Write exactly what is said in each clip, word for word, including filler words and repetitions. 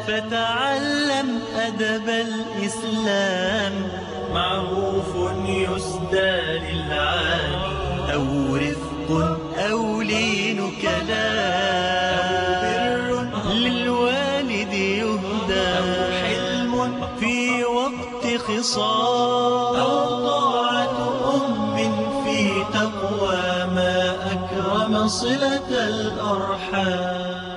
فتعلم أدب الإسلام. معروف يسدى للعالي، أو رفق أو لين كلام، أو بر للوالد يهدى، أو حلم في وقت خصام، أو طاعة أم في تقوى ما أكرم صلة الأرحام.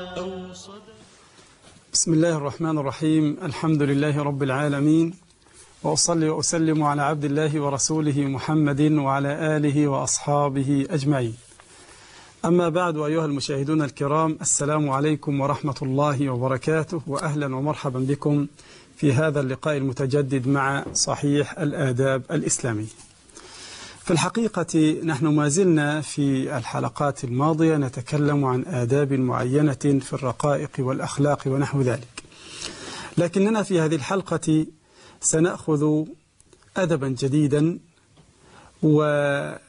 بسم الله الرحمن الرحيم. الحمد لله رب العالمين، وأصلي وأسلم على عبد الله ورسوله محمد وعلى آله وأصحابه أجمعين. أما بعد، أيها المشاهدون الكرام، السلام عليكم ورحمة الله وبركاته، وأهلا ومرحبا بكم في هذا اللقاء المتجدد مع صحيح الآداب الإسلامية. في الحقيقة نحن ما زلنا في الحلقات الماضية نتكلم عن آداب معينة في الرقائق والأخلاق ونحو ذلك، لكننا في هذه الحلقة سنأخذ أدبا جديدا ونوعا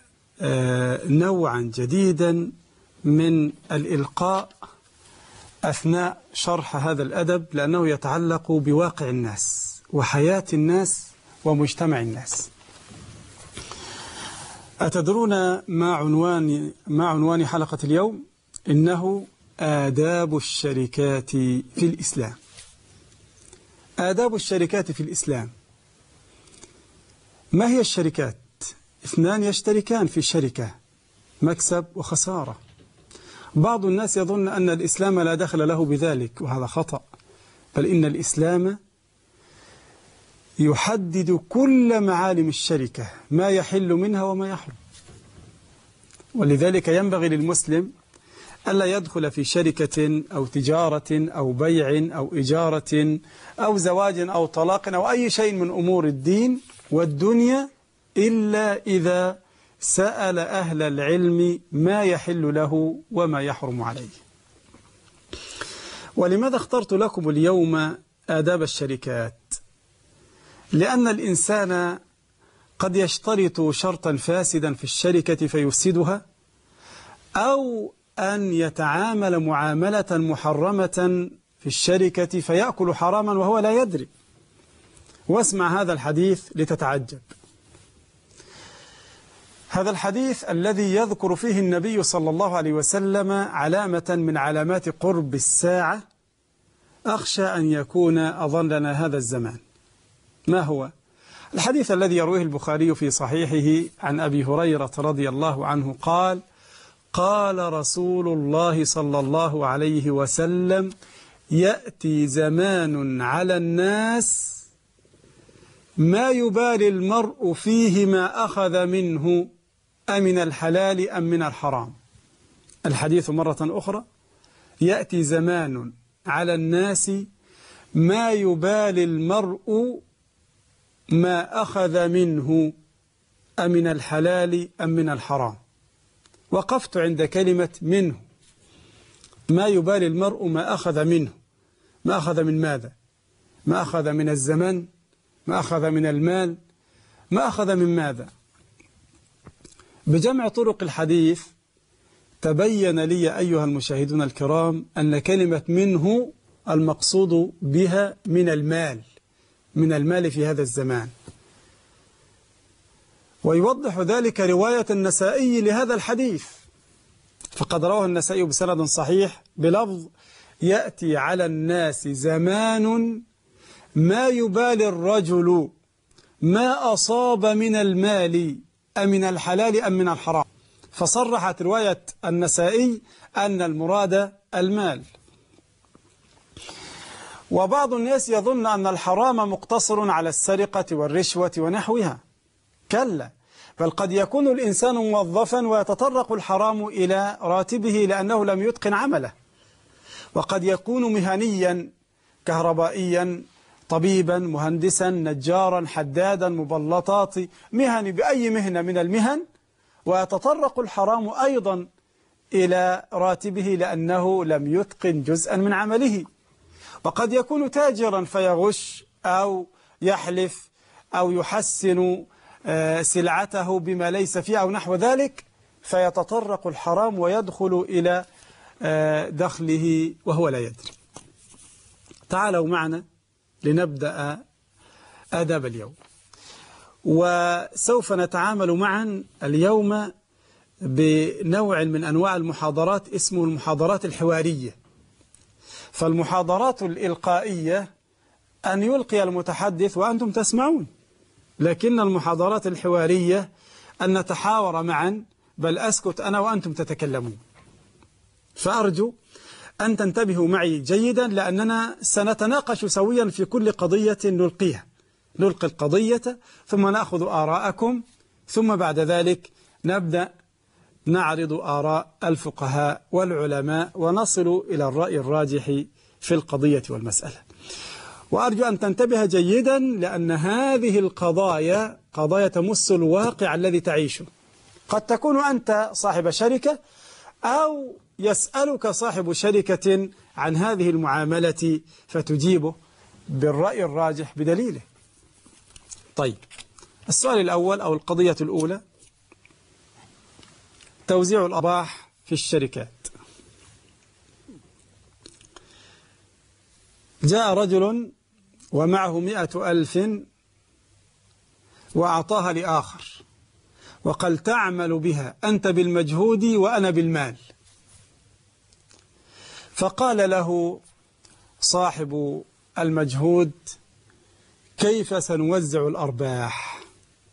جديدا من الإلقاء أثناء شرح هذا الأدب، لأنه يتعلق بواقع الناس وحياة الناس ومجتمع الناس. أتدرون ما عنوان ما عنوان حلقة اليوم؟ إنه آداب الشركات في الإسلام. آداب الشركات في الإسلام. ما هي الشركات؟ اثنان يشتركان في شركة، مكسب وخسارة. بعض الناس يظن أن الإسلام لا دخل له بذلك، وهذا خطأ، بل إن الإسلام يحدد كل معالم الشركة، ما يحل منها وما يحرم. ولذلك ينبغي للمسلم ألا يدخل في شركة أو تجارة أو بيع أو إجارة أو زواج أو طلاق أو أي شيء من أمور الدين والدنيا إلا إذا سأل أهل العلم ما يحل له وما يحرم عليه. ولماذا اخترت لكم اليوم آداب الشركات؟ لأن الإنسان قد يشترط شرطا فاسدا في الشركة فيفسدها، أو أن يتعامل معاملة محرمة في الشركة فيأكل حراما وهو لا يدري. واسمع هذا الحديث لتتعجب. هذا الحديث الذي يذكر فيه النبي صلى الله عليه وسلم علامة من علامات قرب الساعة، أخشى أن يكون أظلنا هذا الزمان. ما هو؟ الحديث الذي يرويه البخاري في صحيحه عن أبي هريرة رضي الله عنه قال: قال رسول الله صلى الله عليه وسلم: يأتي زمان على الناس ما يبالي المرء فيه ما أخذ منه أمن الحلال أم من الحرام. الحديث مرة أخرى: يأتي زمان على الناس ما يبالي المرء ما أخذ منه أمن الحلال أم من الحرام. وقفت عند كلمة منه. ما يبالي المرء ما أخذ منه. ما أخذ من ماذا؟ ما أخذ من الزمن؟ ما أخذ من المال؟ ما أخذ من ماذا؟ بجمع طرق الحديث تبين لي أيها المشاهدون الكرام أن كلمة منه المقصود بها من المال، من المال في هذا الزمان. ويوضح ذلك رواية النسائي لهذا الحديث، فقد رواه النسائي بسند صحيح بلفظ: يأتي على الناس زمان ما يبالي الرجل ما أصاب من المال أمن الحلال أم من الحرام. فصرحت رواية النسائي أن المراد المال. وبعض الناس يظن أن الحرام مقتصر على السرقة والرشوة ونحوها. كلا، بل قد يكون الإنسان موظفا ويتطرق الحرام إلى راتبه لأنه لم يتقن عمله، وقد يكون مهنيا كهربائيا، طبيبا، مهندسا، نجارا، حدادا، مبلطات، مهن بأي مهنة من المهن، ويتطرق الحرام أيضا إلى راتبه لأنه لم يتقن جزءا من عمله. وقد يكون تاجرا فيغش أو يحلف أو يحسن سلعته بما ليس فيه أو نحو ذلك، فيتطرق الحرام ويدخل إلى دخله وهو لا يدري. تعالوا معنا لنبدأ آداب اليوم. وسوف نتعامل معا اليوم بنوع من أنواع المحاضرات اسمه المحاضرات الحوارية. فالمحاضرات الإلقائية أن يلقي المتحدث وأنتم تسمعون، لكن المحاضرات الحوارية أن نتحاور معا، بل أسكت أنا وأنتم تتكلمون. فأرجو أن تنتبهوا معي جيدا، لأننا سنتناقش سويا في كل قضية نلقيها. نلقي القضية ثم نأخذ آراءكم، ثم بعد ذلك نبدأ نعرض آراء الفقهاء والعلماء ونصل إلى الرأي الراجح في القضية والمسألة. وأرجو أن تنتبه جيدا، لأن هذه القضايا قضايا تمس الواقع الذي تعيشه. قد تكون أنت صاحب شركة، أو يسألك صاحب شركة عن هذه المعاملة فتجيبه بالرأي الراجح بدليله. طيب، السؤال الأول أو القضية الأولى: توزيع الأرباح في الشركات. جاء رجل ومعه مئة ألف وأعطاها لآخر وقال: تعمل بها أنت بالمجهود وأنا بالمال. فقال له صاحب المجهود: كيف سنوزع الأرباح؟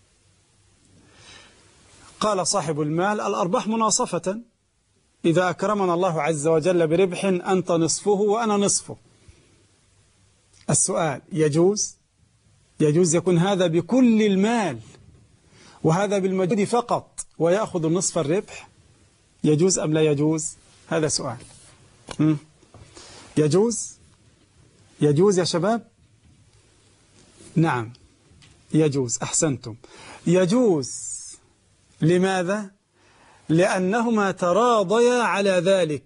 قال صاحب المال: الأرباح مناصفة، إذا أكرمنا الله عز وجل بربح أنت نصفه وأنا نصفه. السؤال: يجوز؟ يجوز يكون هذا بكل المال وهذا بالمجهود فقط ويأخذ نصف الربح؟ يجوز أم لا يجوز؟ هذا سؤال. يجوز؟ يجوز يا شباب؟ نعم يجوز، أحسنتم، يجوز. لماذا؟ لأنهما تراضيا على ذلك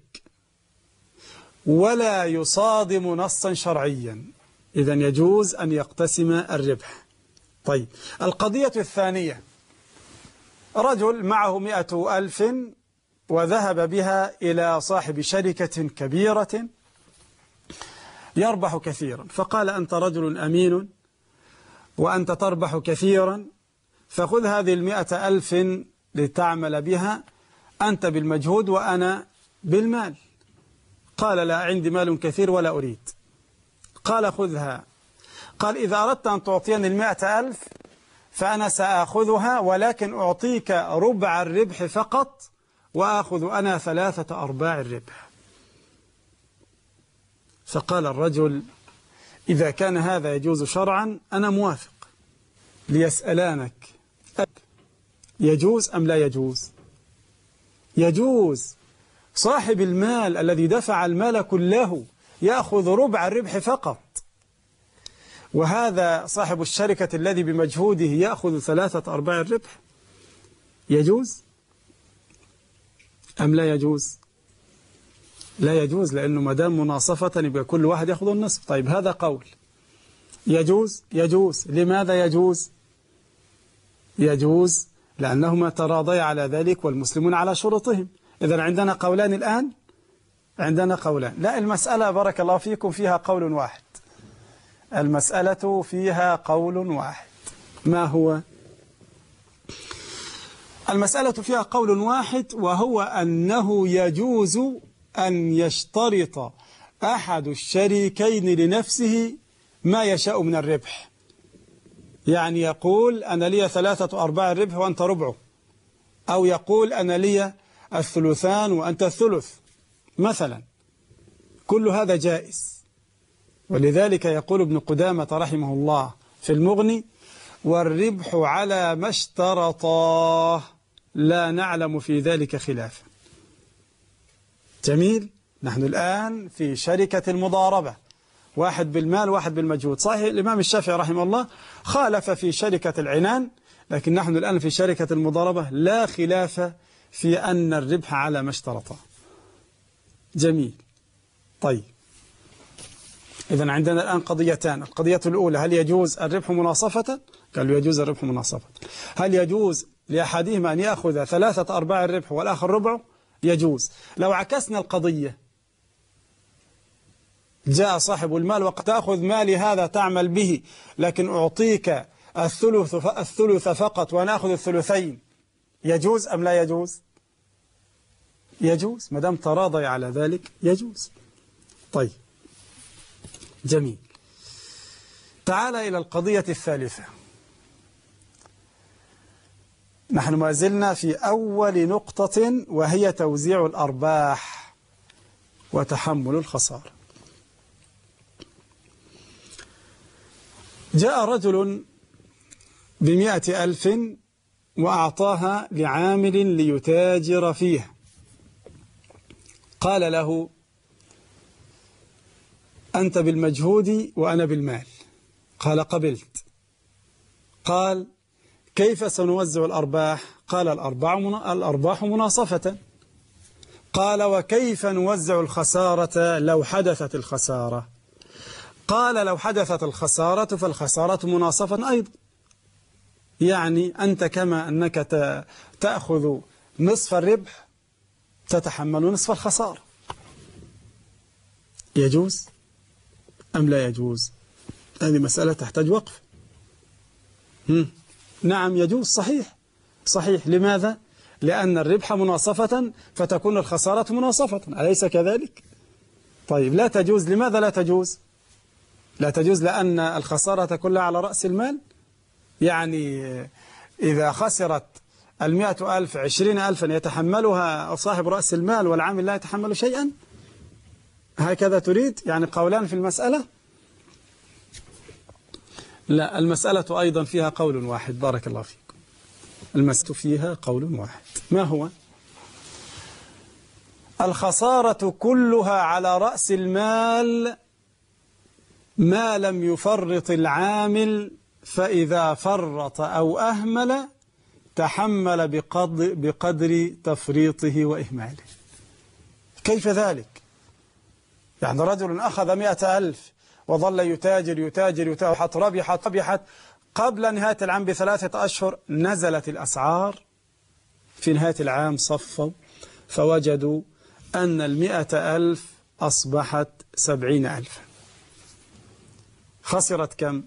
ولا يصادم نصا شرعيا، إذن يجوز أن يقتسم الربح. طيب، القضية الثانية: رجل معه مئة ألف وذهب بها إلى صاحب شركة كبيرة يربح كثيرا، فقال: أنت رجل أمين وأنت تربح كثيرا، فخذ هذه المئة ألف لتعمل بها أنت بالمجهود وأنا بالمال. قال: لا عندي مال كثير ولا أريد. قال: خذها. قال: إذا أردت أن تعطيني المئة ألف فأنا سأخذها، ولكن أعطيك ربع الربح فقط وأخذ أنا ثلاثة أرباع الربح. فقال الرجل: إذا كان هذا يجوز شرعا أنا موافق. ليسألانك: يجوز أم لا يجوز؟ يجوز. صاحب المال الذي دفع المال كله يأخذ ربع الربح فقط، وهذا صاحب الشركة الذي بمجهوده يأخذ ثلاثة أرباع الربح. يجوز أم لا يجوز؟ لا يجوز، لأنه مدام مناصفة يبقى كل واحد يأخذ النصف. طيب، هذا قول. يجوز؟ يجوز. لماذا يجوز؟ يجوز لأنهما تراضيا على ذلك والمسلمون على شروطهم. إذن عندنا قولان الآن، عندنا قولان. لا، المسألة بارك الله فيكم فيها قول واحد. المسألة فيها قول واحد. ما هو؟ المسألة فيها قول واحد، وهو أنه يجوز أن يشترط أحد الشريكين لنفسه ما يشاء من الربح. يعني يقول: أنا لي ثلاثة أرباع الربح وأنت ربعه، أو يقول: أنا لي الثلثان وأنت الثلث مثلا. كل هذا جائز. ولذلك يقول ابن قدامة رحمه الله في المغني: والربح على ما اشترطاه لا نعلم في ذلك خلافا. جميل. نحن الآن في شركة المضاربة، واحد بالمال واحد بالمجهود. صحيح الإمام الشافعي رحمه الله خالف في شركة العنان، لكن نحن الآن في شركة المضاربة لا خلاف في أن الربح على ما اشترطه. جميل. طيب، إذن عندنا الآن قضيتان. القضية الأولى: هل يجوز الربح مناصفة؟ قالوا يجوز الربح مناصفة. هل يجوز لأحدهما أن يأخذ ثلاثة أرباع الربح والآخر ربعه؟ يجوز. لو عكسنا القضية جاء صاحب المال وقد تأخذ مالي هذا تعمل به، لكن أعطيك الثلث الثلث فقط ونأخذ الثلثين، يجوز أم لا يجوز؟ يجوز، ما دام تراضي على ذلك يجوز. طيب جميل. تعال إلى القضية الثالثة. نحن ما زلنا في أول نقطة، وهي توزيع الأرباح وتحمل الخسارة. جاء رجل بمئة ألف وأعطاها لعامل ليتاجر فيها، قال له: أنت بالمجهود وأنا بالمال. قال: قبلت. قال: كيف سنوزع الأرباح؟ قال: الأرباح مناصفة. قال: وكيف نوزع الخسارة لو حدثت الخسارة؟ قال: لو حدثت الخسارة فالخسارة مناصفة أيضا، يعني أنت كما أنك تأخذ نصف الربح تتحمل نصف الخسارة. يجوز أم لا يجوز؟ هذه مسألة تحتاج وقف. هم. نعم يجوز، صحيح صحيح. لماذا؟ لأن الربح مناصفة فتكون الخسارة مناصفة، أليس كذلك؟ طيب لا تجوز. لماذا لا تجوز؟ لا تجوز لأن الخسارة كلها على رأس المال، يعني إذا خسرت المئة ألف عشرين ألفا يتحملها صاحب رأس المال والعامل لا يتحمل شيئا، هكذا تريد؟ يعني قولان في المسألة؟ لا، المسألة أيضا فيها قول واحد. بارك الله فيكم. المسألة فيها قول واحد. ما هو؟ الخسارة كلها على رأس المال ما لم يفرط العامل، فإذا فرط أو أهمل تحمل بقدر, بقدر تفريطه وإهماله. كيف ذلك؟ يعني رجل أخذ مئة ألف وظل يتاجر يتاجر يتاجر ربحت ربحت قبل نهاية العام بثلاثة أشهر نزلت الأسعار، في نهاية العام صفوا فوجدوا أن المئة ألف أصبحت سبعين ألفا. خسرت كم؟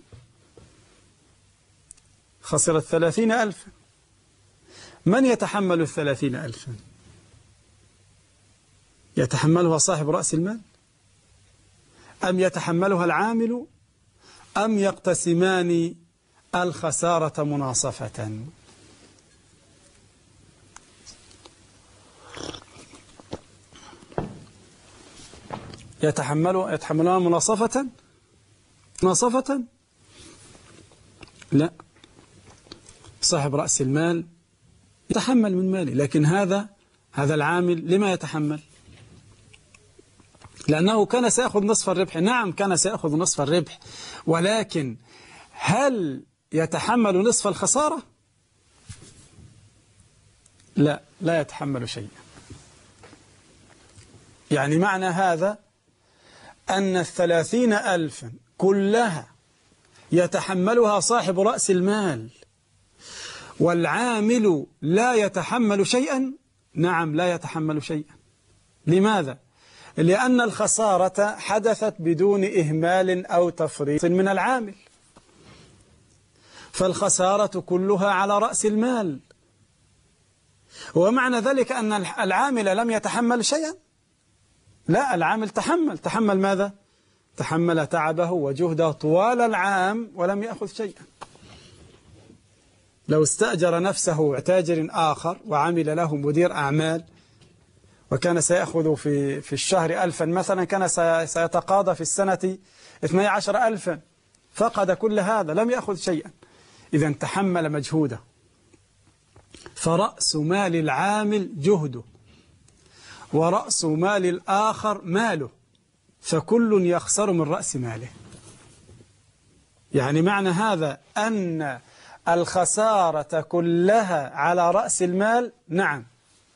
خسرت ثلاثين ألفا. من يتحمل الثلاثين ألفا؟ يتحملها صاحب رأس المال أم يتحملها العامل أم يقتسمان الخسارة مناصفة؟ يتحمل يتحملها مناصفة مناصفة؟ لا، صاحب رأس المال يتحمل من ماله، لكن هذا هذا العامل لما يتحمل؟ لأنه كان سيأخذ نصف الربح. نعم كان سيأخذ نصف الربح، ولكن هل يتحمل نصف الخسارة؟ لا، لا يتحمل شيئا. يعني معنى هذا أن الثلاثين ألفا كلها يتحملها صاحب رأس المال والعامل لا يتحمل شيئا. نعم لا يتحمل شيئا. لماذا؟ لأن الخسارة حدثت بدون إهمال أو تفريط من العامل، فالخسارة كلها على رأس المال. ومعنى ذلك أن العامل لم يتحمل شيئا؟ لا، العامل تحمل. تحمل ماذا؟ تحمل تعبه وجهده طوال العام ولم يأخذ شيئا. لو استأجر نفسه تاجر آخر وعمل له مدير أعمال وكان سيأخذ في في الشهر ألفا مثلا، كان سيتقاضى في السنة اثني عشر ألفا، فقد كل هذا لم يأخذ شيئا. إذا تحمل مجهوده. فرأس مال العامل جهده ورأس مال الآخر ماله، فكل يخسر من رأس ماله. يعني معنى هذا أن الخسارة كلها على رأس المال. نعم،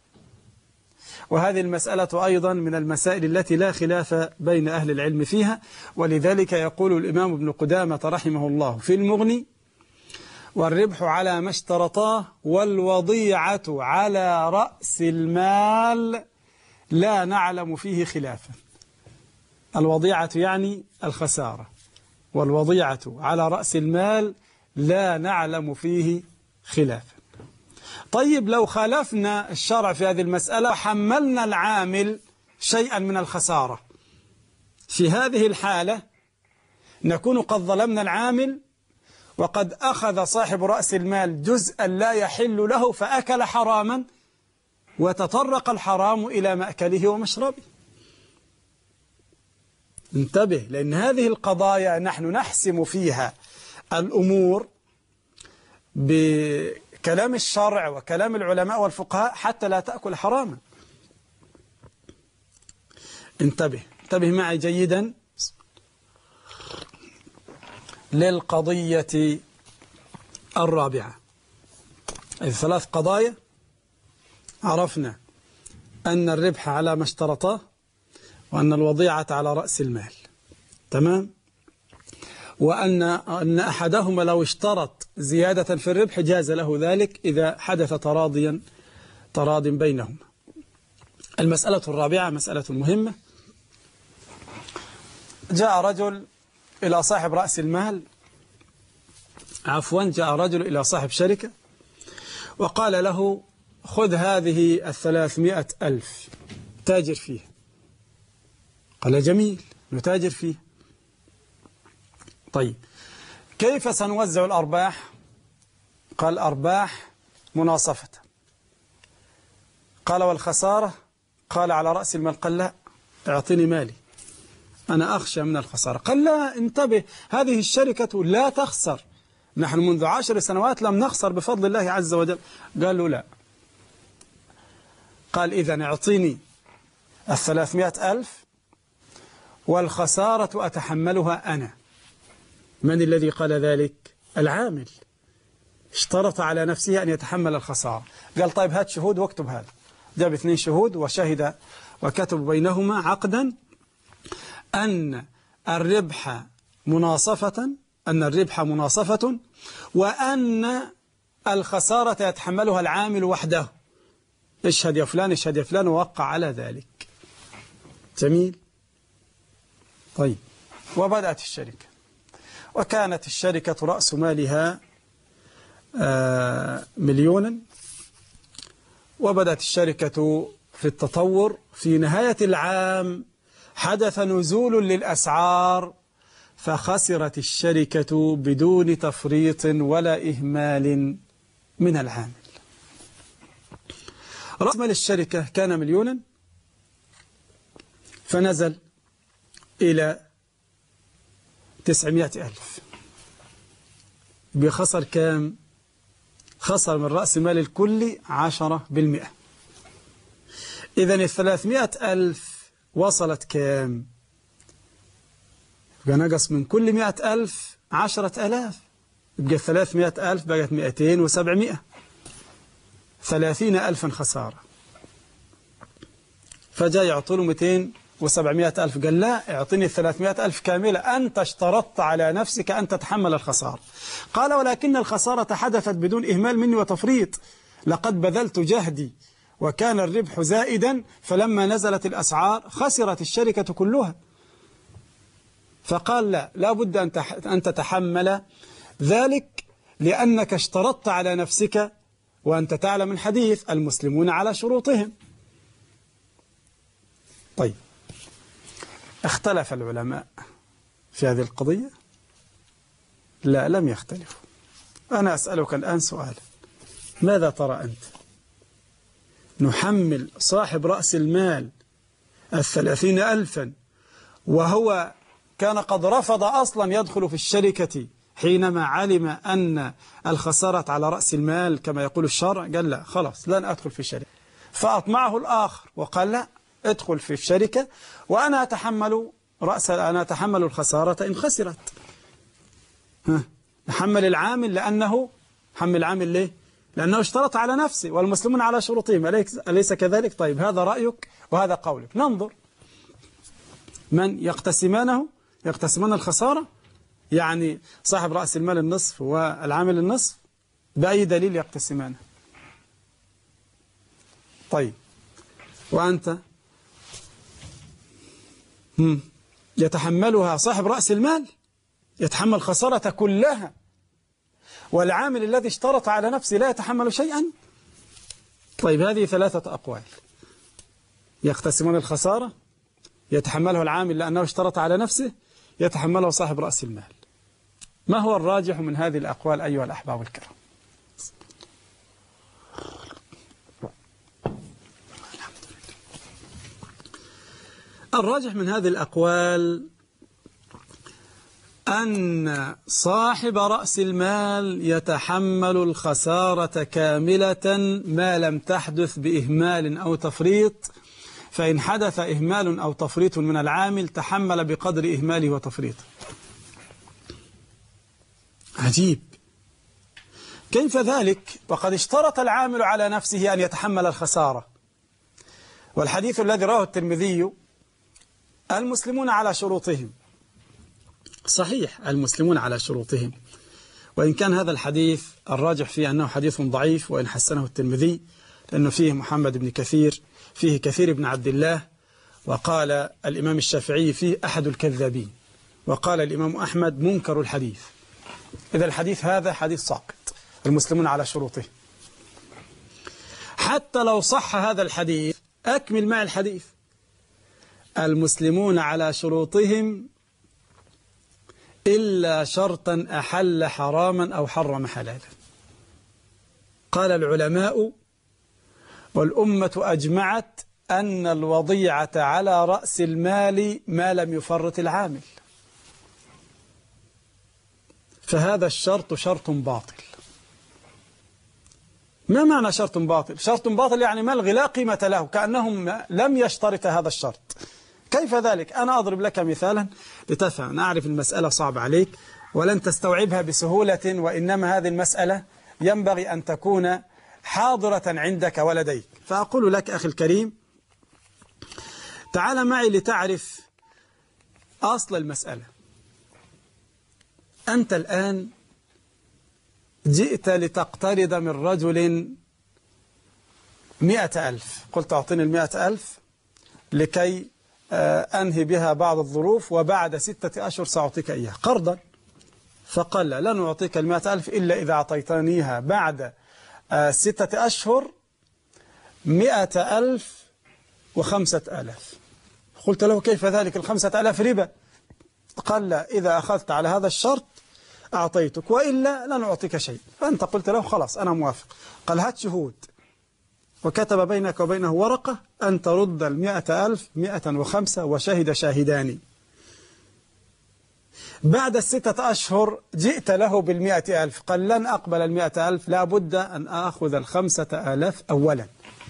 وهذه المسألة أيضا من المسائل التي لا خلاف بين أهل العلم فيها، ولذلك يقول الإمام ابن قدامة رحمه الله في المغني: والربح على ما اشترطاه والوضيعة على رأس المال لا نعلم فيه خلافا. الوضيعة يعني الخسارة، والوضيعة على رأس المال لا نعلم فيه خلافا. طيب لو خالفنا الشرع في هذه المسألة وحملنا العامل شيئا من الخسارة، في هذه الحالة نكون قد ظلمنا العامل، وقد أخذ صاحب رأس المال جزءا لا يحل له فأكل حراما، وتطرق الحرام إلى مأكله ومشربه. انتبه، لأن هذه القضايا نحن نحسم فيها الأمور بكلام الشرع وكلام العلماء والفقهاء حتى لا تأكل حراما. انتبه انتبه معي جيدا للقضية الرابعة. إذ ثلاث قضايا: عرفنا أن الربح على ما اشترطاه، وأن الوضيعة على رأس المال، تمام، وأن أن أحدهما لو اشترط زيادة في الربح جاز له ذلك إذا حدث تراضيا تراض بينهما. المسألة الرابعة مسألة مهمة. جاء رجل إلى صاحب رأس المال عفوا جاء رجل إلى صاحب شركة وقال له: خذ هذه الثلاثمائة ألف تاجر فيه. قال: جميل، نتاجر فيه. طيب كيف سنوزع الأرباح؟ قال: أرباح مناصفة. قال: والخسارة؟ قال: على رأس المال. قال: لا، اعطني مالي، أنا أخشى من الخسارة. قال: لا، انتبه، هذه الشركة لا تخسر، نحن منذ عشر سنوات لم نخسر بفضل الله عز وجل. قال له: لا. قال: إذن اعطيني الثلاثمائة ألف والخسارة أتحملها أنا. من الذي قال ذلك؟ العامل، اشترط على نفسه أن يتحمل الخسارة. قال: طيب هات شهود واكتب هذا. جاب اثنين شهود وشهد وكتب بينهما عقدا أن الربح مناصفة أن الربح مناصفة وأن الخسارة يتحملها العامل وحده. اشهد يا فلان، اشهد يا فلان، ووقع على ذلك. جميل. طيب، وبدأت الشركة، وكانت الشركة رأس مالها مليونا، وبدأت الشركة في التطور. في نهاية العام حدث نزول للأسعار، فخسرت الشركة بدون تفريط ولا إهمال من العامل. رأس مال الشركة كان مليونا، فنزل إلى تسعمائة ألف. بخسر كام؟ خسر من رأس مال الكل عشرة بالمئة. إذن الثلاثمائة ألف وصلت كام؟ يبقى نقص من كل مئة ألف عشرة ألاف، يبقى ثلاثمائة ألف بقت مئتين وسبعمائة، ثلاثين ألفا خسارة. فجاء يعطونه مئتين وسبعمائة ألف. قال: لا، اعطني الثلاثمائة ألف كاملة، أنت اشترطت على نفسك أن تتحمل الخسارة. قال: ولكن الخسارة حدثت بدون إهمال مني وتفريط، لقد بذلت جهدي وكان الربح زائدا، فلما نزلت الأسعار خسرت الشركة كلها. فقال: لا، لا بد أن تتحمل ذلك، لأنك اشترطت على نفسك، وأنت تعلم الحديث: المسلمون على شروطهم. طيب، اختلف العلماء في هذه القضية؟ لا، لم يختلفوا. أنا أسألك الآن سؤال: ماذا ترى أنت؟ نحمل صاحب رأس المال الثلاثين ألفا وهو كان قد رفض أصلا يدخل في الشركة حينما علم أن الخسارة على رأس المال كما يقول الشرع؟ قال: لا، خلاص لن أدخل في الشركة. فأطمعه الآخر وقال: لا، ادخل في الشركة وأنا أتحمل رأس أنا أتحمل الخسارة إن خسرت. ها، نحمل العامل لأنه حمل العامل ليه؟ لأنه اشترط على نفسه، والمسلمون على شروطهم، أليس كذلك؟ طيب، هذا رأيك وهذا قولك. ننظر من يقتسمانه يقتسمان الخسارة، يعني صاحب رأس المال النصف والعامل النصف، بأي دليل يقتسمانه؟ طيب، وأنت؟ هم. يتحملها صاحب رأس المال، يتحمل خسارة كلها، والعامل الذي اشترط على نفسه لا يتحمل شيئا. طيب هذه ثلاثة أقوال، يقتسمون الخسارة، يتحمله العامل لأنه اشترط على نفسه، يتحمله صاحب رأس المال. ما هو الراجح من هذه الأقوال أيها الأحباب الكرام؟ الراجح من هذه الأقوال أن صاحب رأس المال يتحمل الخسارة كاملة ما لم تحدث بإهمال أو تفريط، فإن حدث إهمال أو تفريط من العامل تحمل بقدر إهماله وتفريطه. عجيب، كيف ذلك وقد اشترط العامل على نفسه أن يتحمل الخسارة؟ والحديث الذي رواه الترمذي المسلمون على شروطهم، صحيح المسلمون على شروطهم، وإن كان هذا الحديث الراجح فيه أنه حديث ضعيف وإن حسنه الترمذي، لأنه فيه محمد بن كثير، فيه كثير بن عبد الله، وقال الإمام الشافعي فيه أحد الكذابين، وقال الإمام أحمد منكر الحديث. إذا الحديث هذا حديث ساقط، المسلمون على شروطه. حتى لو صح هذا الحديث أكمل مع الحديث، المسلمون على شروطهم إلا شرطا أحل حراما أو حرم حلالا. قال العلماء والأمة أجمعت أن الوضيعة على رأس المال ما لم يفرط العامل، فهذا الشرط شرط باطل. ما معنى شرط باطل؟ شرط باطل يعني ملغي لا قيمة له، كأنهم لم يشترط هذا الشرط. كيف ذلك؟ أنا أضرب لك مثالا لتفهم. أنا أعرف المسألة صعب عليك ولن تستوعبها بسهولة، وإنما هذه المسألة ينبغي أن تكون حاضرة عندك ولديك. فأقول لك أخي الكريم، تعال معي لتعرف أصل المسألة. أنت الآن جئت لتقترض من رجل مئة ألف، قلت أعطيني المئة ألف لكي أنهي بها بعض الظروف، وبعد ستة أشهر سأعطيك إياها قرضا. فقال لا، لن أعطيك المئة ألف إلا إذا أعطيتنيها بعد ستة أشهر مئة ألف وخمسة ألاف. قلت له كيف ذلك؟ الخمسة ألاف ربا. قال لا، إذا أخذت على هذا الشرط أعطيتك، وإلا لن أعطيك شيء. فأنت قلت له خلاص أنا موافق. قال هات شهود، وكتب بينك وبينه ورقة أن ترد المئة ألف مئة وخمسة وشهد شاهدان. بعد الستة أشهر جئت له بالمئة ألف، قال لن أقبل المئة ألف، لا بد أن أخذ الخمسة آلاف أولا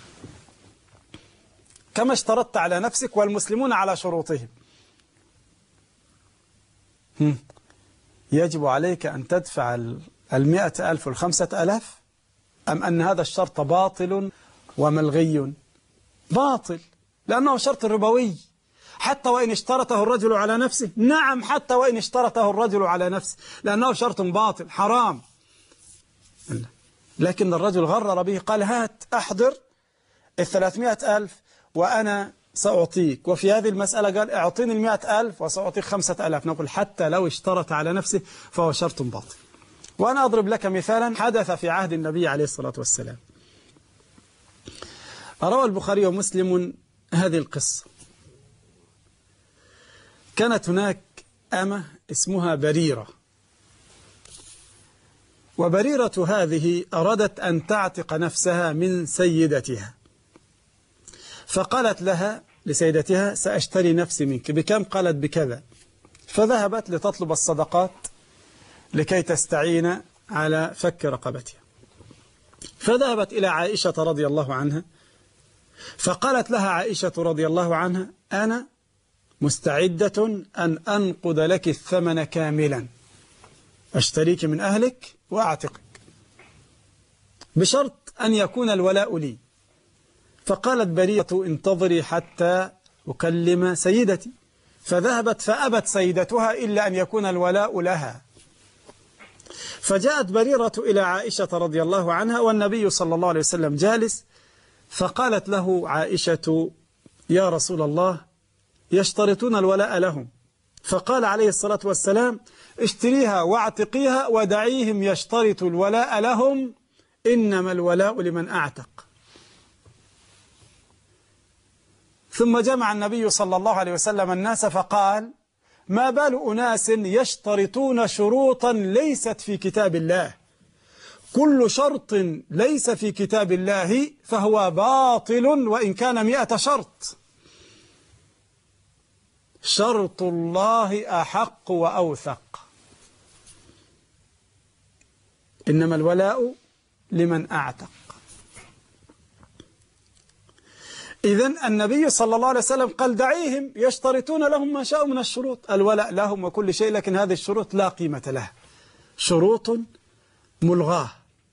كما اشترطت على نفسك، والمسلمون على شروطهم. يجب عليك أن تدفع المئة ألف والخمسة ألاف، أم أن هذا الشرط باطل وملغي؟ باطل، لأنه شرط ربوي، حتى وإن اشترطه الرجل على نفسه. نعم، حتى وإن اشترطه الرجل على نفسه، لأنه شرط باطل حرام. لكن الرجل غرر به، قال هات أحضر الثلاثمائة ألف وأنا سأعطيك، وفي هذه المسألة قال اعطيني المئة ألف وسأعطيك خمسة ألاف. نقول حتى لو اشترط على نفسه فهو شرط باطل. وأنا أضرب لك مثالا حدث في عهد النبي عليه الصلاة والسلام. روى البخاري ومسلم هذه القصة. كانت هناك أمة اسمها بريرة، وبريرة هذه أرادت أن تعتق نفسها من سيدتها، فقالت لها لسيدتها سأشتري نفسي منك، بكم؟ قالت بكذا. فذهبت لتطلب الصدقات لكي تستعين على فك رقبتها، فذهبت إلى عائشة رضي الله عنها، فقالت لها عائشة رضي الله عنها أنا مستعدة أن أنقض لك الثمن كاملا، أشتريك من أهلك وأعتقك، بشرط أن يكون الولاء لي. فقالت بريرة انتظري حتى أكلم سيدتي، فذهبت فأبت سيدتها إلا أن يكون الولاء لها. فجاءت بريرة إلى عائشة رضي الله عنها والنبي صلى الله عليه وسلم جالس، فقالت له عائشة يا رسول الله يشترطون الولاء لهم فقال عليه الصلاة والسلام اشتريها واعتقيها ودعيهم يشترطوا الولاء لهم، إنما الولاء لمن أعتق. ثم جمع النبي صلى الله عليه وسلم الناس فقال ما بال أناس يشترطون شروطا ليست في كتاب الله، كل شرط ليس في كتاب الله فهو باطل وإن كان مئة شرط، شرط الله أحق وأوثق، إنما الولاء لمن أعتق. إذن النبي صلى الله عليه وسلم قال دعيهم يشترطون لهم ما شاءوا من الشروط، الولاء لهم وكل شيء، لكن هذه الشروط لا قيمة لها، شروط ملغاة.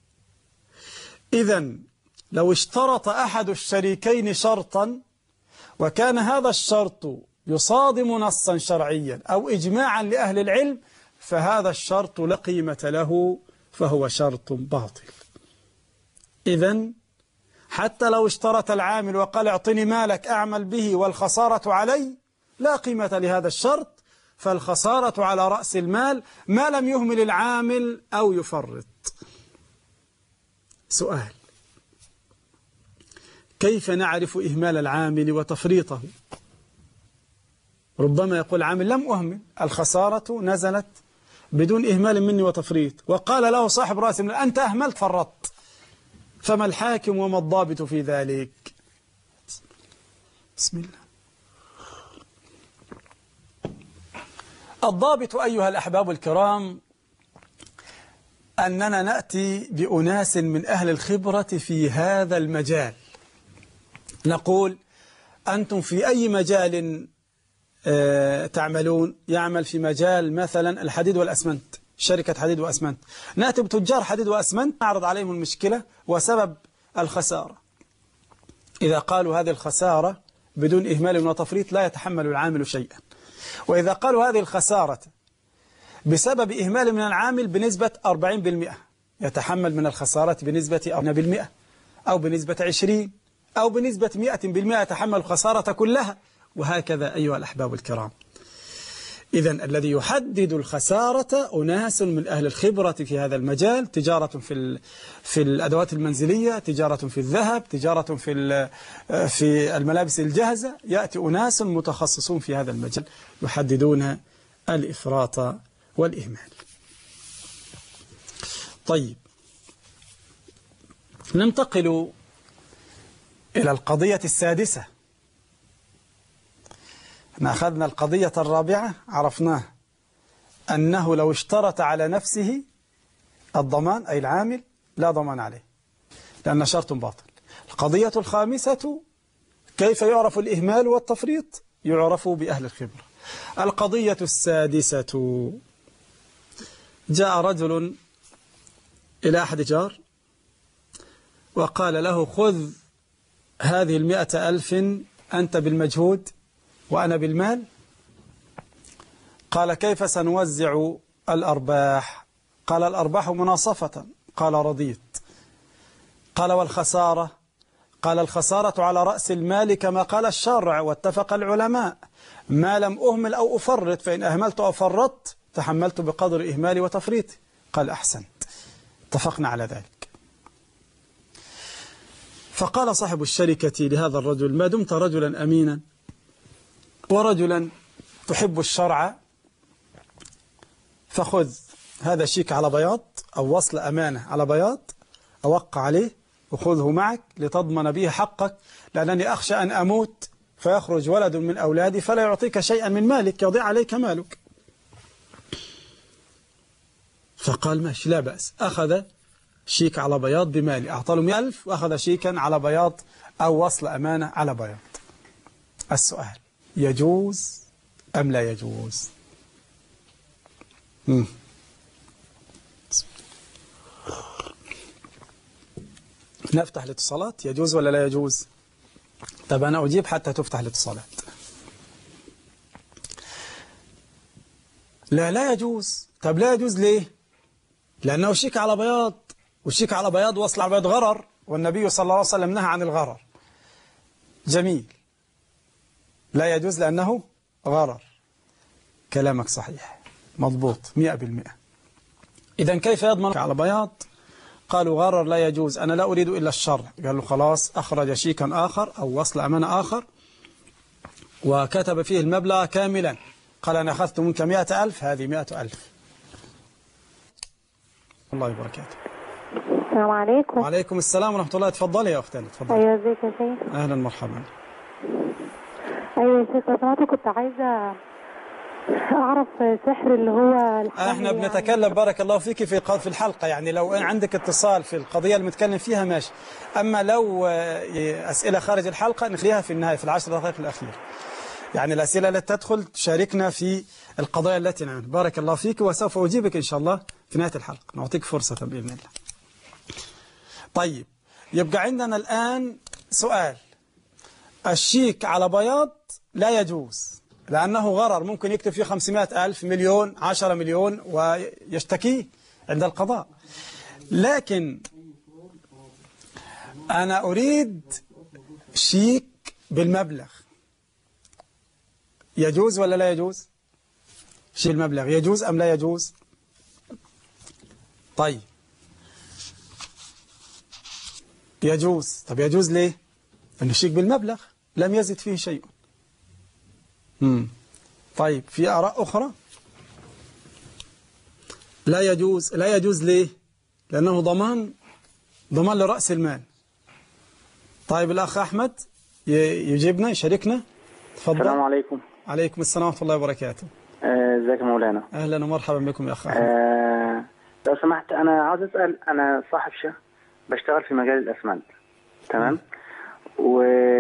إذن لو اشترط أحد الشريكين شرطا وكان هذا الشرط يصادم نصا شرعيا أو إجماعا لأهل العلم فهذا الشرط لا قيمة له، فهو شرط باطل. إذن حتى لو اشترط العامل وقال اعطني مالك أعمل به والخسارة علي، لا قيمة لهذا الشرط، فالخسارة على رأس المال ما لم يهمل العامل أو يفرط. سؤال: كيف نعرف إهمال العامل وتفريطه؟ ربما يقول عامل لم أهمل، الخسارة نزلت بدون إهمال مني وتفريط، وقال له صاحب رأس المال أنت أهملت فرطت، فما الحاكم وما الضابط في ذلك؟ بسم الله. الضابط أيها الأحباب الكرام أننا نأتي بأناس من أهل الخبرة في هذا المجال، نقول أنتم في أي مجال تعملون؟ يعمل في مجال مثلا الحديد والأسمنت، شركة حديد وأسمنت، نأتي بتجار حديد وأسمنت نعرض عليهم المشكلة وسبب الخسارة. إذا قالوا هذه الخسارة بدون إهمال وتفريط لا يتحمل العامل شيئا، وإذا قالوا هذه الخسارة بسبب إهمال من العامل بنسبة أربعين بالمئة يتحمل من الخسارة بنسبة أربعين بالمئة أو بنسبة عشرين أو بنسبة مئة بالمئة يتحمل الخسارة كلها، وهكذا أيها الأحباب الكرام. إذن الذي يحدد الخسارة أناس من أهل الخبرة في هذا المجال، تجارة في في الأدوات المنزلية، تجارة في الذهب، تجارة في في الملابس الجاهزة، يأتي أناس متخصصون في هذا المجال يحددون الإفراط والإهمال. طيب، ننتقل إلى القضية السادسة. احنا أخذنا القضية الرابعة عرفناه أنه لو اشترط على نفسه الضمان أي العامل لا ضمان عليه لأن شرط باطل. القضية الخامسة كيف يعرف الإهمال والتفريط؟ يعرف بأهل الخبرة. القضية السادسة: جاء رجل إلى أحد جار وقال له خذ هذه المئة ألف أنت بالمجهود وأنا بالمال. قال كيف سنوزع الأرباح؟ قال الأرباح مناصفة. قال رضيت. قال والخسارة؟ قال الخسارة على رأس المال كما قال الشرع واتفق العلماء، ما لم أهمل أو أفرط، فإن أهملت أو فرطت تحملت بقدر إهمالي وتفريطي. قال أحسنت، اتفقنا على ذلك. فقال صاحب الشركة لهذا الرجل ما دمت رجلا أمينا ورجلا تحب الشرع فخذ هذا شيك على بياض أو وصل أمانة على بياض، أوقع عليه وخذه معك لتضمن به حقك، لأنني أخشى أن أموت فيخرج ولد من أولادي فلا يعطيك شيئا من مالك، يضيع عليك مالك. فقال ماشي لا بأس. أخذ شيك على بياض بمالي، أعطى له مئة ألف وأخذ شيكا على بياض أو وصل أمانة على بياض. السؤال: يجوز أم لا يجوز؟ مم. نفتح الاتصالات، يجوز ولا لا يجوز؟ طب أنا أجيب حتى تفتح الاتصالات. لا لا يجوز. طب لا يجوز ليه؟ لأنه شيك على بياض، والشيك على بياض وصل على بياض غرر، والنبي صلى الله عليه وسلم نهى عن الغرر. جميل، لا يجوز لأنه غرر. كلامك صحيح مضبوط مئة بالمئة. إذن كيف يضمن على بياض؟ قالوا غرر لا يجوز، أنا لا أريد إلا الشر. قالوا خلاص، أخرج شيكا آخر أو وصل أمانة آخر وكتب فيه المبلغ كاملا، قال أنا أخذت منك مئة ألف، هذه مئة ألف. الله وبركاته. السلام عليكم. وعليكم السلام ورحمة الله. تفضلي يا أختنا تفضلي. أيوة ازيك يا شيخ؟ أهلا مرحبا. أيوة يا شيخ، لو سمحت كنت عايزة أعرف سحر اللي هو الحمل. احنا بنتكلم يعني بارك الله فيك في في الحلقة، يعني لو عندك اتصال في القضية اللي بنتكلم فيها ماشي، أما لو أسئلة خارج الحلقة نخليها في النهاية في العشر دقائق الأخيرة. يعني الأسئلة التي تدخل تشاركنا في القضايا التي نعمل. بارك الله فيك، وسوف أجيبك إن شاء الله في نهاية الحلقة، نعطيك فرصة بإذن الله. طيب، يبقى عندنا الآن سؤال. الشيك على بياض لا يجوز لأنه غرر، ممكن يكتب فيه خمسمائة ألف، مليون، عشرة مليون ويشتكي عند القضاء. لكن أنا أريد شيك بالمبلغ، يجوز ولا لا يجوز؟ شيك المبلغ يجوز أم لا يجوز؟ طيب يجوز. طب يجوز ليه؟ أن الشيك بالمبلغ لم يزد فيه شيء. مم. طيب في آراء أخرى؟ لا يجوز. لا يجوز ليه؟ لأنه ضمان ضمان لرأس المال. طيب الأخ أحمد يجيبنا يشاركنا، تفضل. السلام عليكم. عليكم السلام ورحمة الله وبركاته. ازيك يا مولانا؟ أهلا ومرحبا بكم يا أخ أحمد. آه لو سمحت، أنا عاوز أسأل. أنا صاحب شهر بشتغل في مجال الأسمنت، تمام؟ و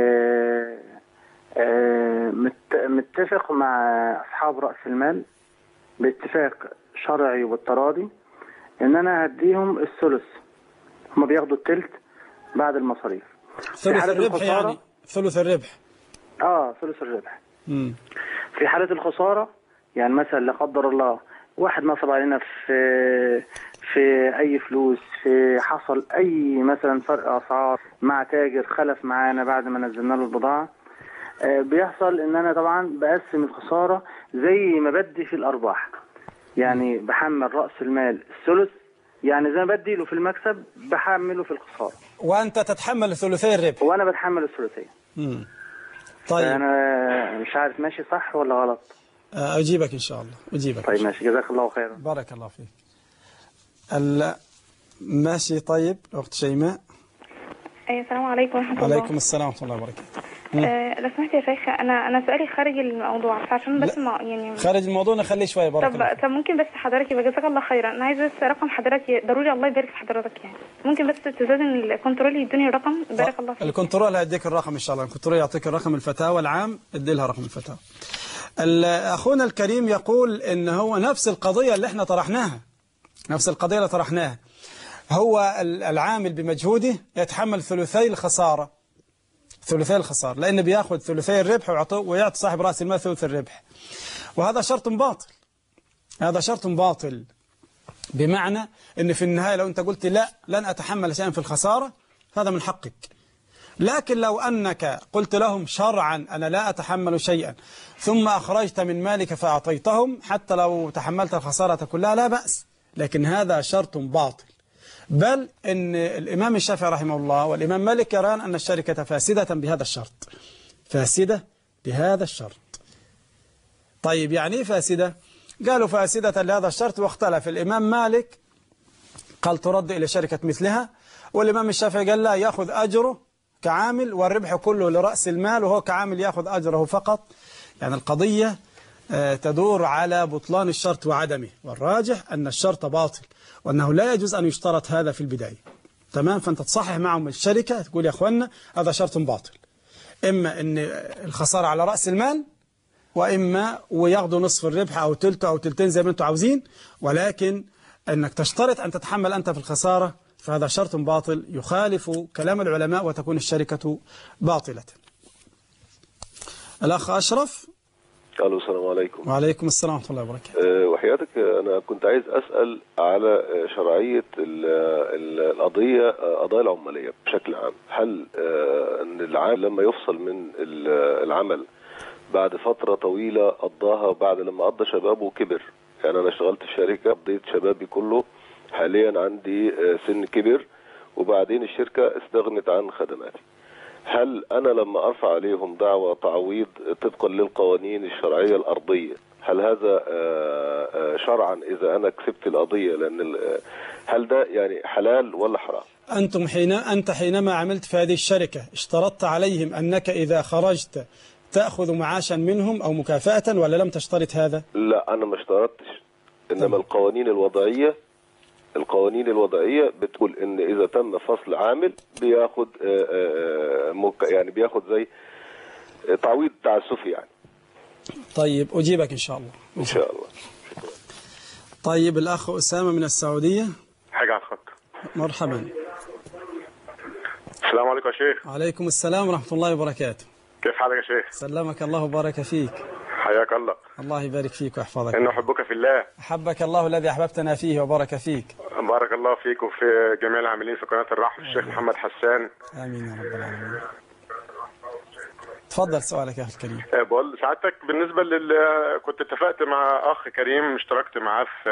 آه متفق مع أصحاب رأس المال باتفاق شرعي والتراضي إن أنا هديهم الثلث، هم بياخدوا الثلث بعد المصاريف. ثلث الربح يعني؟ ثلث الربح. اه ثلث الربح. مم. في حالة الخسارة، يعني مثلا لا قدر الله واحد نصب علينا في في أي فلوس، في حصل أي مثلا فرق أسعار مع تاجر خلف معانا بعد ما نزلنا له البضاعة، آه بيحصل إن أنا طبعا بقسم الخسارة زي ما بدي في الأرباح. يعني بحمل رأس المال الثلث، يعني زي ما بدي له في المكسب بحمله في الخسارة. وأنت تتحمل ثلثي الربح؟ وأنا بتحمل الثلثي. امم طيب أنا مش عارف ماشي صح ولا غلط. أجيبك إن شاء الله، أجيبك. طيب ماشي، جزاك الله خيرا. بارك الله فيك. ماشي. طيب أخت شيماء. أيوة السلام عليكم ورحمة الله. وعليكم السلام ورحمة الله وبركاته. أه لو سمحت يا شيخ، أنا أنا سؤالي خارج الموضوع، عشان بس ما يعني خارج الموضوع نخليه شوية. بارك طب الله. طب ممكن بس حضرتك يبقى جزاك الله خيرا، أنا عايز بس رقم حضرتك ضروري، الله يبارك في حضرتك. يعني ممكن بس تزادن الكنترول يدوني الرقم، بارك الله فيك. الكنترول هيديك الرقم إن شاء الله. الكنترول يعطيك الرقم الفتاوى العام، ادي لها رقم الفتاوى. أخونا الكريم يقول إن هو نفس القضية اللي احنا طرحناها، نفس القضية اللي طرحناها. هو العامل بمجهوده يتحمل ثلثي الخسارة، ثلثي الخسارة، لأنه بياخذ ثلثي الربح ويعطي صاحب رأس المال ثلث الربح، وهذا شرط باطل. هذا شرط باطل بمعنى أن في النهاية لو أنت قلت لا لن أتحمل شيئا في الخسارة، هذا من حقك. لكن لو أنك قلت لهم شرعا أنا لا أتحمل شيئا، ثم أخرجت من مالك فأعطيتهم، حتى لو تحملت الخسارة كلها لا بأس، لكن هذا شرط باطل. بل إن الإمام الشافعي رحمه الله والإمام مالك يران أن الشركة فاسدة بهذا الشرط، فاسدة بهذا الشرط. طيب يعني فاسدة؟ قالوا فاسدة لهذا الشرط، واختلف. الإمام مالك قال ترد إلى شركة مثلها، والإمام الشافعي قال لا، يأخذ أجره كعامل والربح كله لرأس المال، وهو كعامل يأخذ أجره فقط. يعني القضية تدور على بطلان الشرط وعدمه، والراجح أن الشرط باطل، وأنه لا يجوز أن يشترط هذا في البداية. تمام؟ فأنت تصحح معهم الشركة، تقول يا أخوانا هذا شرط باطل، إما أن الخسارة على رأس المال، وإما وياخذوا نصف الربح أو تلته أو تلتين زي ما أنتم عاوزين، ولكن أنك تشترط أن تتحمل أنت في الخسارة، فهذا شرط باطل يخالف كلام العلماء، وتكون الشركة باطلة. الأخ أشرف. الو السلام عليكم. وعليكم السلام ورحمة الله وبركاته. أه وحياتك أنا كنت عايز أسأل على شرعية القضية قضايا العمالية بشكل عام. هل أه أن العامل لما يفصل من العمل بعد فترة طويلة قضاها بعد لما قضى شبابه وكبر. يعني أنا اشتغلت في شركة قضيت شبابي كله، حاليا عندي سن كبر، وبعدين الشركة استغنت عن خدماتي. هل أنا لما أرفع عليهم دعوى تعويض طبقا للقوانين الشرعية الأرضية، هل هذا شرعا إذا أنا كسبت القضية؟ لأن هل ده يعني حلال ولا حرام؟ أنتم حين أنت حينما عملت في هذه الشركة اشترطت عليهم أنك إذا خرجت تأخذ معاشا منهم أو مكافأة، ولا لم تشترط هذا؟ لا أنا ما اشترطتش، إنما القوانين الوضعية القوانين الوضعية بتقول إن إذا تم فصل عامل بياخد يعني بياخد زي تعويض تعسفي يعني. طيب أجيبك إن شاء الله. إن شاء الله. طيب الأخ أسامة من السعودية. حاجة على الخط. مرحبا. السلام عليكم يا شيخ. وعليكم السلام ورحمة الله وبركاته. كيف حالك يا شيخ؟ سلمك الله وبارك فيك. حياك الله. الله يبارك فيك ويحفظك. إنه أحبك في الله. أحبك الله الذي أحببتنا فيه وبارك فيك. بارك الله فيك وفي جميع العاملين في قناة الرحمة، الشيخ محمد حسان. آمين يا رب العالمين. تفضل سؤالك يا أخي الكريم. بقول سعادتك بالنسبة لل كنت اتفقت مع أخ كريم، اشتركت معاه في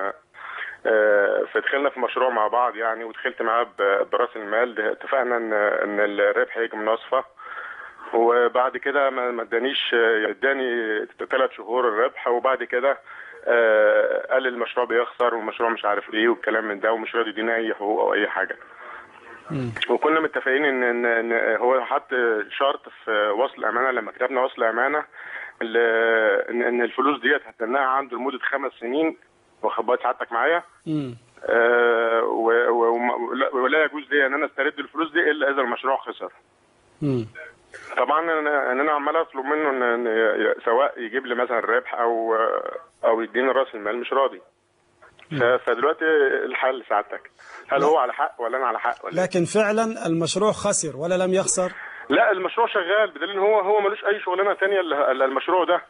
فدخلنا في مشروع مع بعض يعني، ودخلت معاه برأس المال. اتفقنا ان ان الربح هيجي من نصفه، وبعد كده ما ادانيش، اداني ثلاث شهور الربح، وبعد كده قال المشروع بيخسر والمشروع مش عارف ايه والكلام من ده، ومش راضي يدينا اي حقوق او اي حاجه. وكنا متفقين ان ان, إن هو حط شرط في وصل امانه، لما كتبنا وصل امانه ان ان الفلوس ديت هتنها عنده لمده خمس سنين، واخد بالك سعادتك معايا؟ امم آه ولا يجوز لي ان انا استرد الفلوس دي الا اذا المشروع خسر. امم طبعا انا انا عمال اطلب منه ان سواء يجيب لي مثلا ربح او او يديني راس المال، مش راضي. فدلوقتي الحل سعادتك، هل لا. هو على حق ولا انا على حق ولا؟ لكن فعلا المشروع خسر ولا لم يخسر؟ لا المشروع شغال، بدليل هو هو ملوش اي شغلانه ثانيه الا المشروع ده،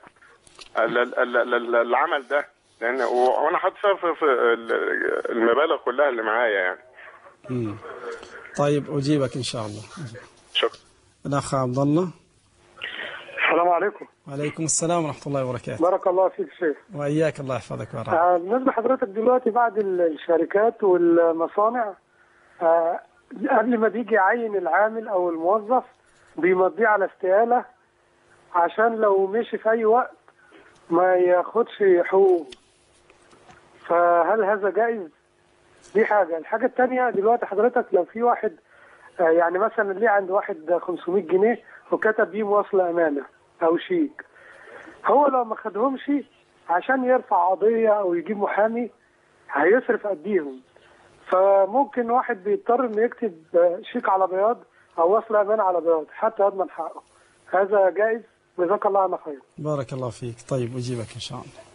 العمل ده، لان وانا حاطط في المبالغ كلها اللي معايا يعني. امم طيب اجيبك ان شاء الله. شكرا. الاخ عبد الله. السلام عليكم. وعليكم السلام ورحمه الله وبركاته. بارك الله فيك شيخ. واياك الله يحفظك ويرعاك. آه بالنسبه لحضرتك دلوقتي بعد الشركات والمصانع، آه قبل ما بيجي يعين العامل او الموظف بيمضيه على استقاله عشان لو مشي في اي وقت ما ياخدش حقوق. فهل هذا جائز؟ دي حاجه. الحاجه الثانيه دلوقتي حضرتك لو في واحد آه يعني مثلا ليه عند واحد خمسمائة جنيه وكتب بيه وصل امانه او شيك، هو لو ما خدهمش عشان يرفع قضيه او يجيب محامي هيصرف قديهم، فممكن واحد بيضطر انه يكتب شيك على بياض او وصل امانه على بياض حتى يضمن حقه. هذا جائز؟ جزاك الله عنا خير. بارك الله فيك. طيب اجيبك ان شاء الله.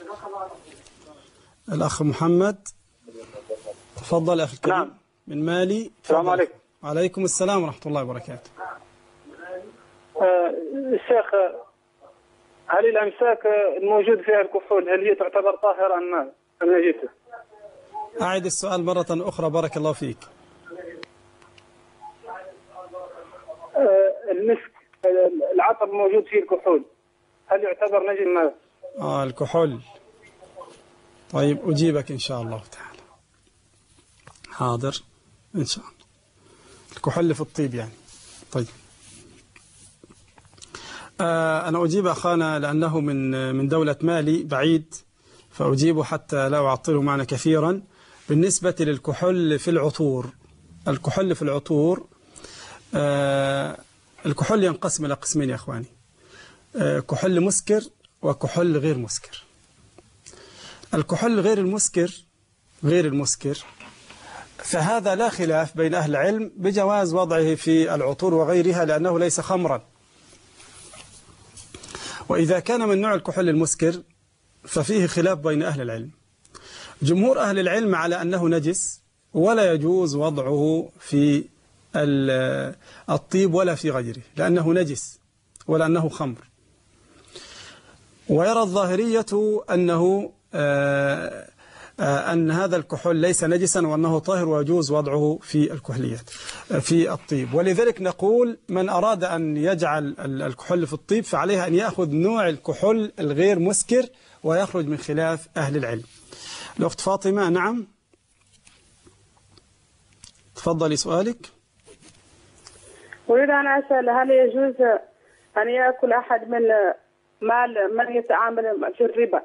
الاخ محمد. تفضل اخي الكريم. نعم. من مالي. السلام عليكم. وعليكم السلام ورحمه الله وبركاته. آه الشيخ، هل الامساك الموجود فيها الكحول هل هي تعتبر طاهره ام ام نجسه؟ اعد السؤال مره اخرى بارك الله فيك. آه المسك العطر الموجود فيه الكحول هل يعتبر نجس ام؟ اه الكحول. طيب اجيبك ان شاء الله تعالى. حاضر ان شاء الله. الكحول في الطيب يعني. طيب أنا أجيب أخانا لأنه من من دولة مالي بعيد، فأجيبه حتى لا أعطله معنا كثيرا. بالنسبة للكحول في العطور، الكحول في العطور الكحول ينقسم إلى قسمين يا أخواني، كحول مسكر وكحول غير مسكر. الكحول غير المسكر غير المسكر فهذا لا خلاف بين أهل العلم بجواز وضعه في العطور وغيرها لأنه ليس خمرا. وإذا كان من نوع الكحول المسكر ففيه خلاف بين أهل العلم. جمهور أهل العلم على أنه نجس ولا يجوز وضعه في الطيب ولا في غيره لأنه نجس ولأنه خمر. ويرى الظاهرية أنه أن هذا الكحول ليس نجسا وأنه طاهر ويجوز وضعه في الكحوليات في الطيب. ولذلك نقول من أراد أن يجعل الكحول في الطيب فعليه أن يأخذ نوع الكحول الغير مسكر ويخرج من خلاف أهل العلم. الأخت فاطمة. نعم تفضلي سؤالك. أريد أن أسأل هل يجوز أن يأكل أحد من مال من يتعامل في الربا؟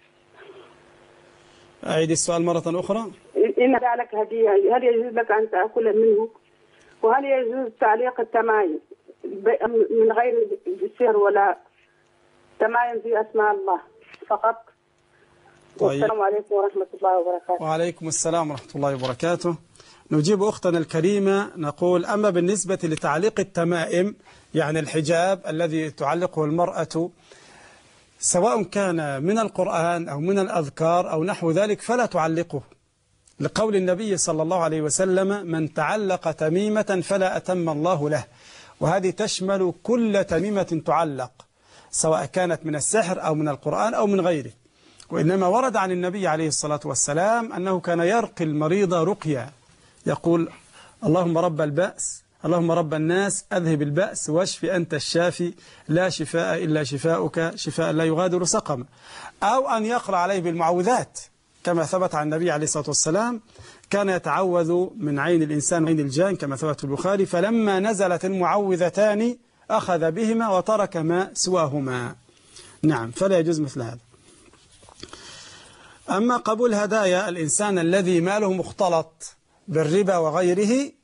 أعيد السؤال مرة أخرى. إن لك هدية هل يجوز لك أن تأكل منه؟ وهل يجوز تعليق التمايم من غير السحر ولا تمايم في أسماء الله فقط؟ طيب. السلام عليكم ورحمة الله وبركاته. وعليكم السلام ورحمة الله وبركاته. نجيب أختنا الكريمة نقول أما بالنسبة لتعليق التمائم يعني الحجاب الذي تعلقه المرأة سواء كان من القرآن أو من الأذكار أو نحو ذلك فلا تعلقه، لقول النبي صلى الله عليه وسلم من تعلق تميمة فلا أتم الله له، وهذه تشمل كل تميمة تعلق سواء كانت من السحر أو من القرآن أو من غيره. وإنما ورد عن النبي عليه الصلاة والسلام أنه كان يرقي المريض رقيا يقول اللهم رب البأس اللهم رب الناس أذهب البأس واشف أنت الشافي لا شفاء إلا شفاؤك شفاء لا يغادر سقما، أو أن يقرأ عليه بالمعوذات كما ثبت عن النبي عليه الصلاة والسلام كان يتعوذ من عين الإنسان وعين الجان كما ثبت في البخاري، فلما نزلت المعوذتان أخذ بهما وترك ما سواهما. نعم فلا يجوز مثل هذا. أما قبول هدايا الإنسان الذي ماله مختلط بالربا وغيره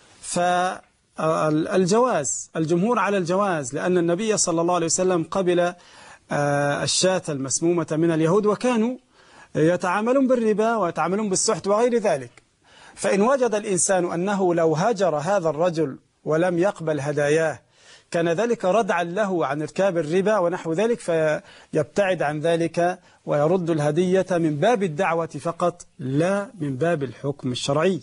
فالجواز، الجمهور على الجواز، لأن النبي صلى الله عليه وسلم قبل الشاة المسمومة من اليهود وكانوا يتعاملون بالربا ويتعاملون بالسحت وغير ذلك. فإن وجد الإنسان أنه لو هجر هذا الرجل ولم يقبل هداياه كان ذلك ردعا له عن ارتكاب الربا ونحو ذلك فيبتعد عن ذلك ويرد الهدية من باب الدعوة فقط لا من باب الحكم الشرعي.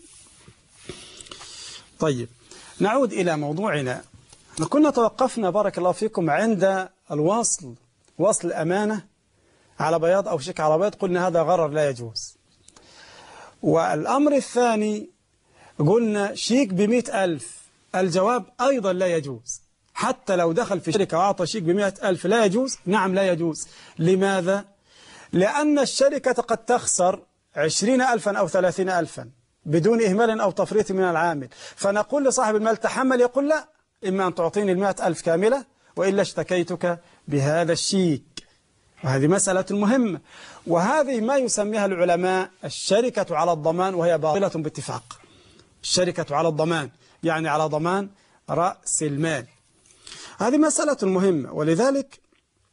طيب نعود إلى موضوعنا. كنا توقفنا بارك الله فيكم عند الوصل، وصل الأمانة على بياض أو شيك على بياض، قلنا هذا غرر لا يجوز. والأمر الثاني قلنا شيك بمئة ألف، الجواب أيضا لا يجوز، حتى لو دخل في شركة وأعطى شيك بمئة ألف لا يجوز. نعم لا يجوز. لماذا؟ لأن الشركة قد تخسر عشرين ألفا أو ثلاثين ألفا بدون إهمال أو تفريط من العامل، فنقول لصاحب المال تحمل، يقول لا، إما أن تعطيني المئة ألف كاملة وإلا اشتكيتك بهذا الشيك. وهذه مسألة مهمة، وهذه ما يسميها العلماء الشركة على الضمان، وهي باطلة باتفاق. الشركة على الضمان يعني على ضمان رأس المال. هذه مسألة مهمة، ولذلك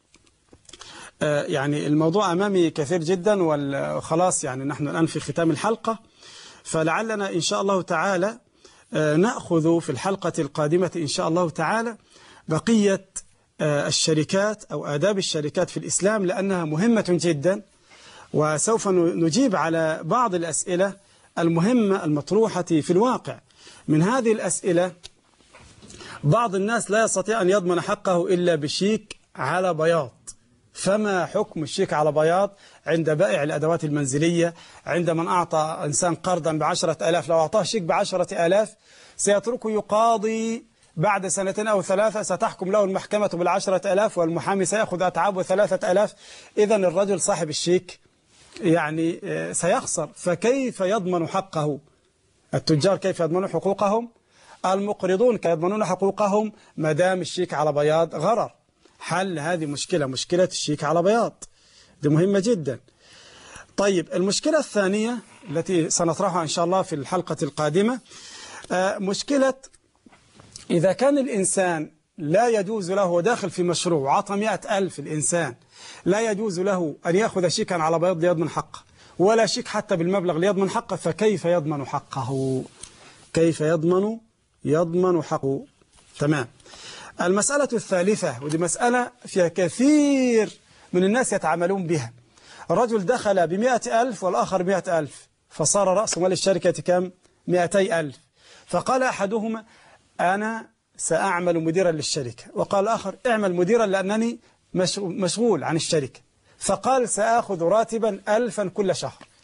يعني الموضوع أمامي كثير جدا وخلاص، يعني نحن الآن في ختام الحلقة، فلعلنا إن شاء الله تعالى نأخذ في الحلقة القادمة إن شاء الله تعالى بقية الشركات أو آداب الشركات في الإسلام، لأنها مهمة جدا، وسوف نجيب على بعض الأسئلة المهمة المطروحة في الواقع. من هذه الأسئلة بعض الناس لا يستطيع أن يضمن حقه إلا بشيك على بياض، فما حكم الشيك على بياض عند بائع الأدوات المنزلية؟ عند من أعطى إنسان قرضا بعشرة آلاف، لو أعطاه شيك بعشرة آلاف سيتركه يقاضي بعد سنتين أو ثلاثة، ستحكم له المحكمة بالعشرة آلاف والمحامي سيأخذ أتعابه ثلاثة آلاف. إذن الرجل صاحب الشيك يعني سيخسر، فكيف يضمن حقه؟ التجار كيف يضمنون حقوقهم؟ المقرضون كيف يضمنون حقوقهم ما دام الشيك على بياض غرر؟ حل هذه مشكلة، مشكلة الشيك على بياض دي مهمة جدا. طيب المشكلة الثانية التي سنطرحها إن شاء الله في الحلقة القادمة، مشكلة إذا كان الإنسان لا يجوز له داخل في مشروع وعطى مئة ألف، الإنسان لا يجوز له أن يأخذ شيكا على بياض ليضمن حقه، ولا شيك حتى بالمبلغ ليضمن حقه، فكيف يضمن حقه؟ كيف يضمن يضمن حقه؟ تمام. المسألة الثالثة، ودي مسألة فيها كثير من الناس يتعاملون بها، رجل دخل بمئة ألف والآخر مئة ألف، فصار رأس مال الشركة كم؟ مئتي ألف. فقال أحدهما أنا سأعمل مديرا للشركة، وقال الآخر اعمل مديرا لأنني مشغول عن الشركة. فقال سأخذ راتبا ألفا كل شهر،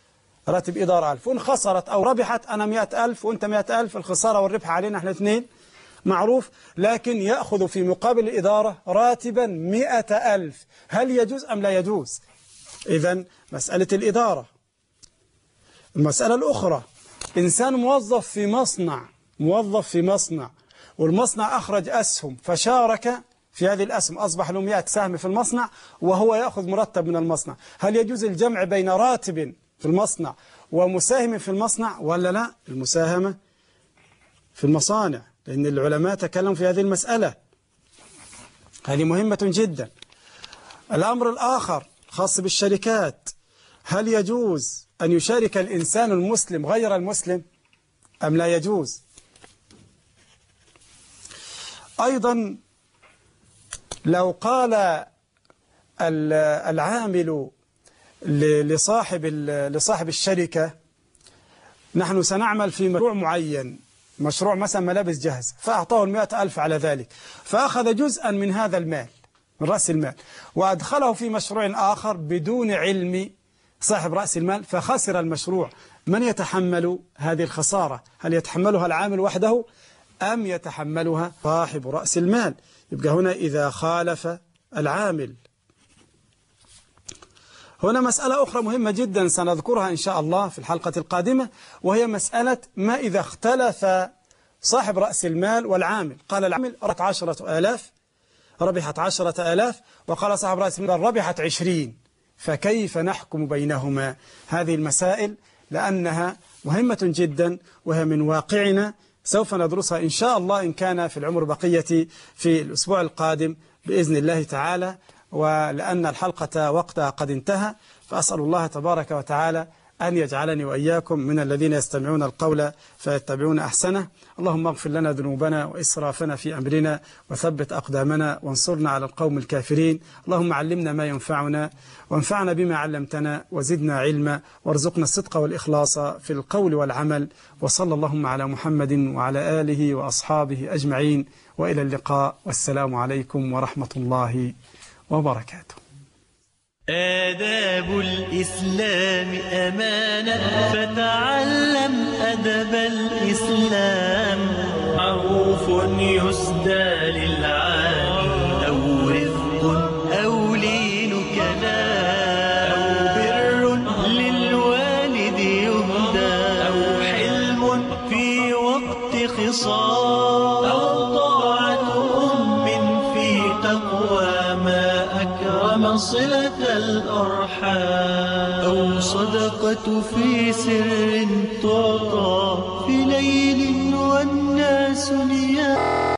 راتب إدارة ألف، وإن خسرت أو ربحت أنا مئة ألف وأنت مئة ألف، الخسارة والربح علينا احنا اثنين معروف، لكن يأخذ في مقابل الإدارة راتبا مئة ألف. هل يجوز أم لا يجوز؟ إذن مسألة الإدارة. المسألة الأخرى، إنسان موظف في مصنع موظف في مصنع والمصنع أخرج أسهم فشارك في هذه الأسهم، أصبح له مئة سهم في المصنع وهو يأخذ مرتب من المصنع. هل يجوز الجمع بين راتب في المصنع ومساهم في المصنع ولا لا؟ المساهمة في المصانع، لأن العلماء تكلموا في هذه المسألة، هذه مهمة جدا. الأمر الآخر خاص بالشركات، هل يجوز أن يشارك الإنسان المسلم غير المسلم أم لا يجوز؟ أيضا لو قال العامل لصاحب لصاحب الشركة نحن سنعمل في مشروع معين، مشروع مثلا ملابس جاهزة، فأعطاه المئة ألف على ذلك، فأخذ جزءا من هذا المال من رأس المال وأدخله في مشروع آخر بدون علم صاحب رأس المال فخسر المشروع. من يتحمل هذه الخسارة؟ هل يتحملها العامل وحده أم يتحملها صاحب رأس المال؟ يبقى هنا إذا خالف العامل. هنا مسألة أخرى مهمة جدا سنذكرها إن شاء الله في الحلقة القادمة، وهي مسألة ما إذا اختلف صاحب رأس المال والعامل. قال العامل ربحت عشرة آلاف ربحت عشرة آلاف وقال صاحب رأس المال ربحت عشرين، فكيف نحكم بينهما؟ هذه المسائل لأنها مهمة جدا وهي من واقعنا، سوف ندرسها إن شاء الله إن كان في العمر بقية في الأسبوع القادم بإذن الله تعالى، ولأن الحلقة وقتها قد انتهى، فأسأل الله تبارك وتعالى أن يجعلني وإياكم من الذين يستمعون القول فيتبعون أحسنه. اللهم اغفر لنا ذنوبنا وإسرافنا في أمرنا وثبت أقدامنا وانصرنا على القوم الكافرين. اللهم علمنا ما ينفعنا وانفعنا بما علمتنا وزدنا علما وارزقنا الصدق والإخلاص في القول والعمل. وصلى اللهم على محمد وعلى آله وأصحابه أجمعين، وإلى اللقاء، والسلام عليكم ورحمة الله وبركاته. آداب الإسلام أمانة، فتعلم أدب الإسلام. معروف يسدى للعالي، أو رفق أو لين كلام، أو بر للوالد يهدى، أو حلم في وقت خصام، أو طاعة أم في تقوى ما أكرم صلة الأرحام، أو صدقة في سر تعطى في ليل والناس نيام.